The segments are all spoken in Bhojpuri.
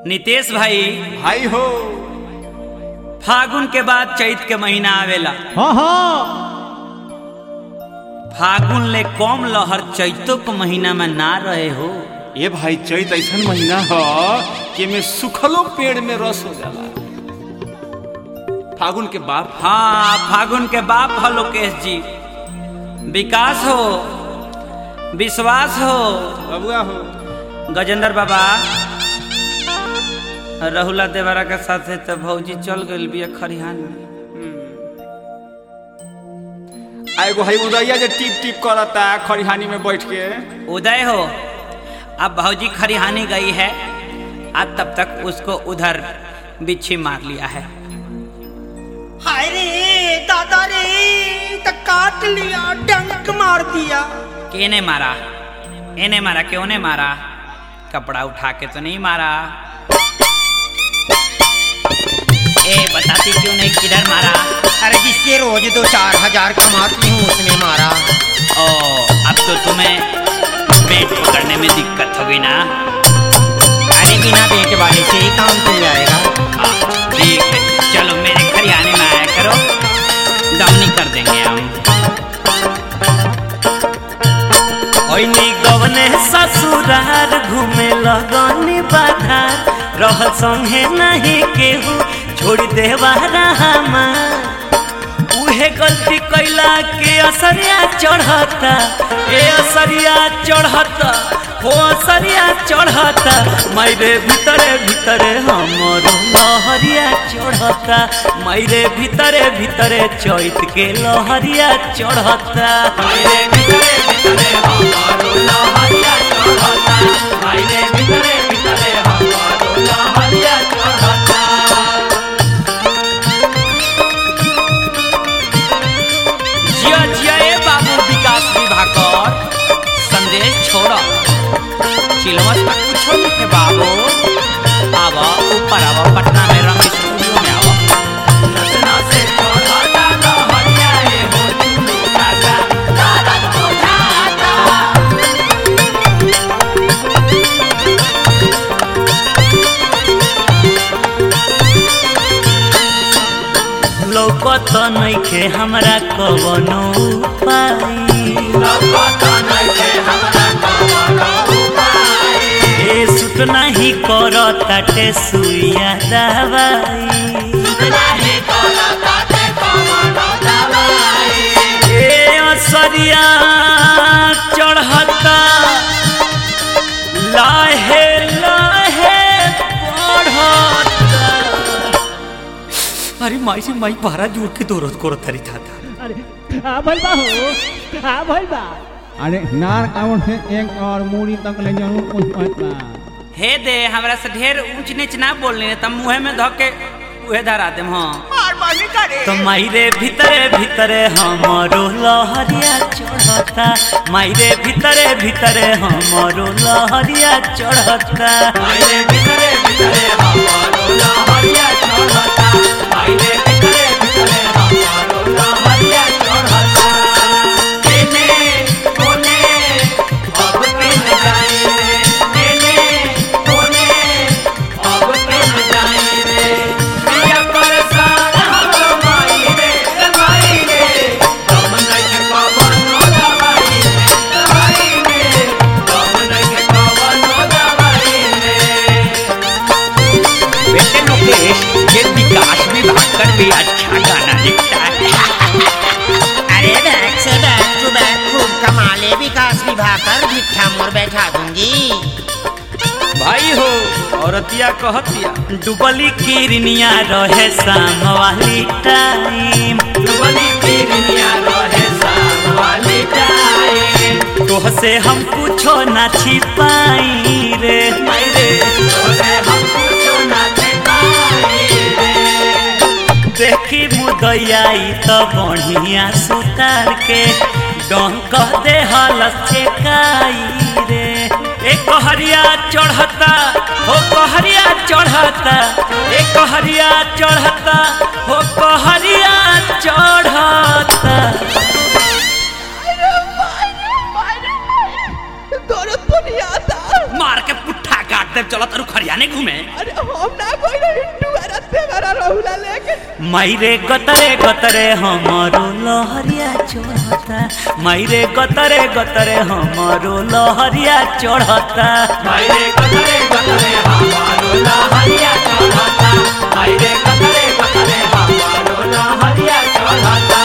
नितेश भाई भाई हो फागुन के बाद चैत के महीना आवेला। हाँ फागुन ले कम लहर चैतो के महीना में ना रहे हो। ये भाई चैत ऐसा महीना हो कि में सुखलो पेड़ में रस हो जाला। फागुन के बाप हाँ फागुन के बाप हो लोकेश जी। विकास हो, विश्वास हो, बबुआ हो, गजेंद्र बाबा, रहुला देवरा के साथ तो भौजी चल गई बिया खरिहान में। एगो है उदैया जे टिप टिप करता खरिहानी में बैठ के। उदय हो, अब भौजी खरिहानी गई है, आज तब तक उसको उधर बिच्छी मार लिया है। हाय रे दादा रे, तो काट लिया, डंक मार दिया। केने मारा? एने मारा, क्यों ने मारा? कपड़ा उठा के तो नहीं मारा। ए बताती क्यों नहीं, किधर मारा? अरे जिससे रोज 2-4 हजार कमाती हूँ उसने मारा। ओ अब तो तुम्हें पेट पकड़ने में दिक्कत होगी ना? अरे बिना पेट वाले से ही काम चल जाएगा। ठीक है, चलो मेरे खरियाने में आया करो, दमनी कर देंगे हम। ओइनी गवने ससुरार घूमे लगनी बाधार, रह संगे नहीं केहू छोड़ देवारा हमार। उहे गलती कैला के असरिया चढ़ता, ए असरिया चढ़ता, हो असरिया चढ़ता। मैरे भीतरे भीतरे हमरो लहरिया चढ़ता, मैरे भीतरे भीतरे चैत के लहरिया चढ़ता। मैरे भीतरे भीतरे हमरो लहरिया चढ़ता, मैरे भीतरे भीतरे हमरो लहरिया चढ़ता। जिया जिया ए बाबू विकास विभाकर, संदेश छोड़ो, चिलवस तक कुछो नहीं बाबू। आवा ऊपर आवा, पटना में रंग स्टूडियो में आवा। नसना से छोड़ा दादा हरिया ए हो चुनु काका, दादा तो जाता। लौकत नइखे हमरा कवनो उपाय, लौकत नइखे हमरा कवनो उपाय। ए सुत नहीं करताटे सुइया दवाई, सुत नहीं करताटे कवनो दवाई। ए असरिया चढ़ता, लाहे लाहे पढ़ता। अरे माई से माई बारा जोड़ के दौरत करो तरी था। अरे हाँ भइल बा हो, हाँ भइल बा। अरे नार कावन से एक और मूड़ी तक ले जाऊं कुछ मत बा। हे दे हमरा से ढेर ऊंच नीच ना बोलने, तब मुँह में धके उहे धरा देम। हाँ मार मानी करे। तो मायरे भीतरे भीतरे हमरो लहरिया चढ़ता, मायरे भीतरे भीतरे हमरो लहरिया चढ़ता, मायरे भीतरे भीतरे हमरो लहरिया चढ़ता, मायरे भीतरे भीतरे हमरो लहरिया चढ़ता। तेने कोने अब के न जाए रे, तेने कोने अब के न जाए रे। पिया परेशान हमरो माई रे, माई रे, तुम नहीं कवनो दवाई रे, दवाई रे, तुम नहीं कवनो दवाई रे। बेटे लोकेश, ये विकास विभाकर भी अच्छा गाना लिखता है। अरे बैक से बैक टू बैक खूब कमाले विकास विभाकर, भिट्ठा मोर बैठा दूंगी। भाई हो, औरतिया कहतिया डुबली किरनिया रहे शाम वाली टाइम, डुबली किरनिया रहे शाम वाली टाइम। तोह से हम कुछो ना छिपाई रे, मायरे तोह से हम कुछो ना छिपाई रे। देखी मुदैयाई तो बढ़िया सुतार के डंक दे हलस छेकाई रे। एक कहरिया चढ़ता, हो कहरिया चढ़ता, एक कहरिया चढ़ता, हो कहरिया चढ़ता। मार के पुट्ठा काट दे चलो तरु खरियाने घूमे। अरे हम ना कोई हिंदू रस्ते वाला रहुला लेके मायरे गतरे गतरे हमारो लहरिया चढ़ता, मायरे गतरे गतरे हमारो लहरिया चढ़ता, मायरे गतरे गतरे हमारो लहरिया चढ़ता, मायरे गतरे गतरे हमारो लहरिया चढ़ता।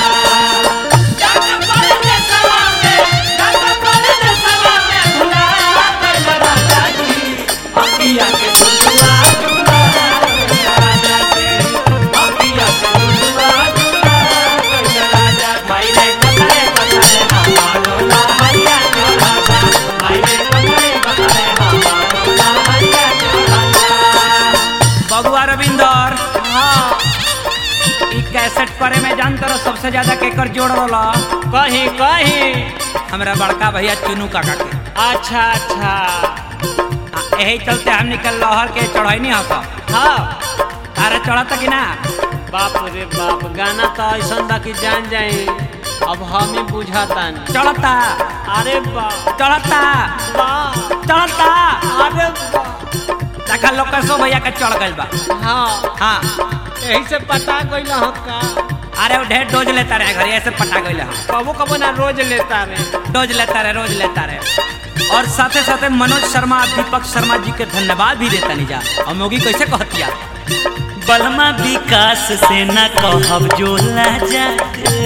बबुआ रविंदर, हाँ ई कैसेट करे में जानते रहो सबसे ज्यादा केकर जोड़ रहा कहीं कहीं। हमरा बड़का भैया चुनू काका के। अच्छा अच्छा। यही चलते हम निकल लहर के चढ़ाई नहीं होता। हाँ तारा चढ़ता कि ना? बाप रे बाप, गाना तो ऐसा बा कि जान जाए अब हम ही बुझाता नहीं। चढ़ता अरे बाप चढ़ता चढ़ता अरे देखा लोग सो भैया के चढ़ गइल बा। हाँ हाँ यही से पता गइल हो का। अरे वो ढेर डोज लेता रहे घर, ऐसे पटा गइल है। कबो कबो ना रोज लेता रहे, डोज लेता रहे, रोज लेता रहे। और साथे साथे मनोज शर्मा, दीपक शर्मा जी के धन्यवाद भी देता नहीं जा। और मोगी कैसे कहतिया, बलमा विकास से न कहब जो लाजा के,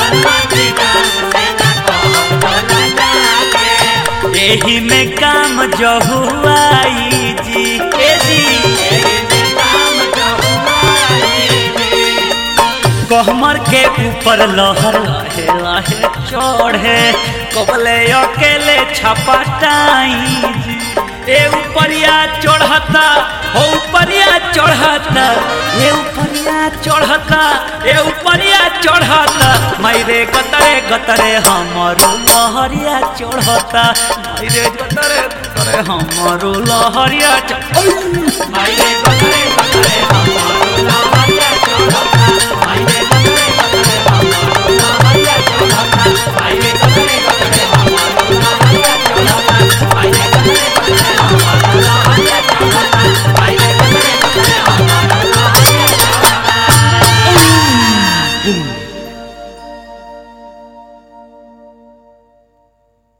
एही में काम जो हुआई जी, कहमर के ऊपर लहर लहे लहे चढ़े, कबले अकेले छपटाई जी। ए उपरिया चढ़ता, हो उपरिया चढ़ता, ए उपरिया चढ़ता, ए उपरिया चढ़ता, मायरे गतरे गतरे हमारो लहरिया चढ़ता, मायरे गतरे गतरे हमारो लहरिया मायरे गतरे गतरे हमारो लहरिया चढ़ता, मायरे गतरे गतरे हमारो लहरिया चढ़ता, मायरे गतरे गतरे हमारो लहरिया चढ़ता, मायरे गतरे गतरे हमारो लहरिया चढ़ता।